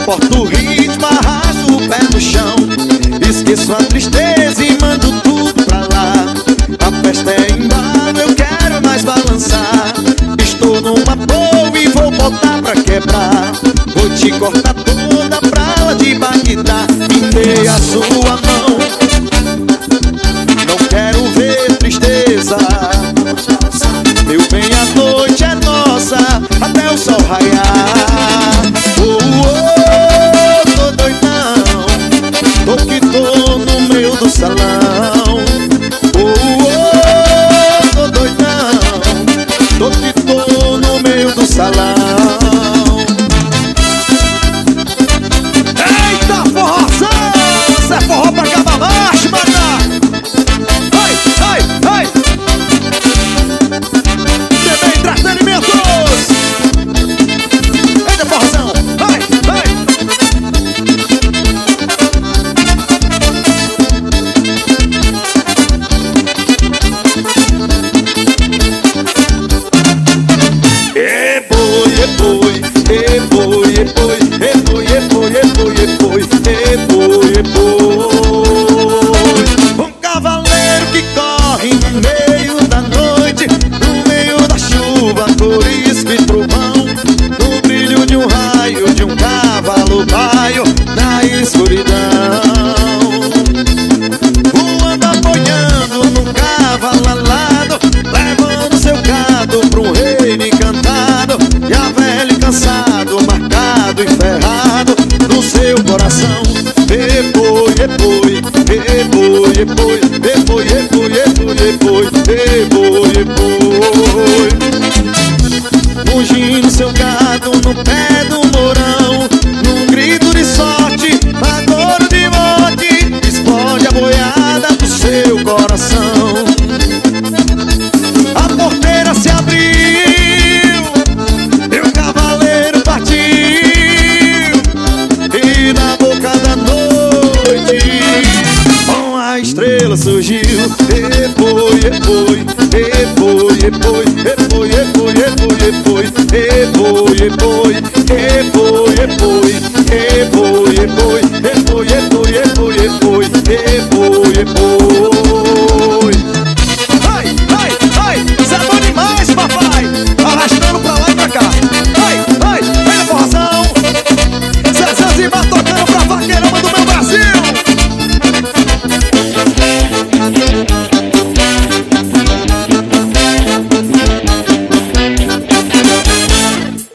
suporto o ritmo, arrasto o pé no chão. Esqueço a tristeza e mando tudo pra lá. A festa é embalo, eu quero mais balançar. Estou numa boa e vou botar pra quebrar. Vou te cortar toda pra lá de Bagdá. Me dê a sua mão, não quero ver tristeza. Meu bem, a noite é nossa até o sol raiar. Oh, oh, tô doidão, tô que tô no meio do salão. Oh, oh, tô doidão, tô que tô no meio do salão. Eita, forrozão! Isso é forró pra acabar marcha, maná! Vai, vai, vai! TV Entretenimentos! Eita, forrozão! Vai, vai! E boi, e boi, e boi, e boi, e boi, e boi, e boi, e boi, e boi, e boi. Um cavaleiro que corre no meio da noite, no meio da chuva, corisco e trovão, no brilho de um raio, de um cavalo baio, na escuridão. Voando, apoiando num cavalo alado, levando seu gado pra um reino encantado. E a velha cansado, marcado e ferrado no seu coração. E boi, e boi, e boi, e boi, e boi, e boi, e boi, e boi, e boi, e boi. Ungindo seu gado no pé do mourão, num grito de sorte, agouro de morte, explode a boiada do seu coração. A porteira se abriu e o cavaleiro partiu, e na boca da noite com a estrela surgiu. E boi, e boi, e boi, e boi, e boi, e boi, e boi, e boi, e boi, e boi.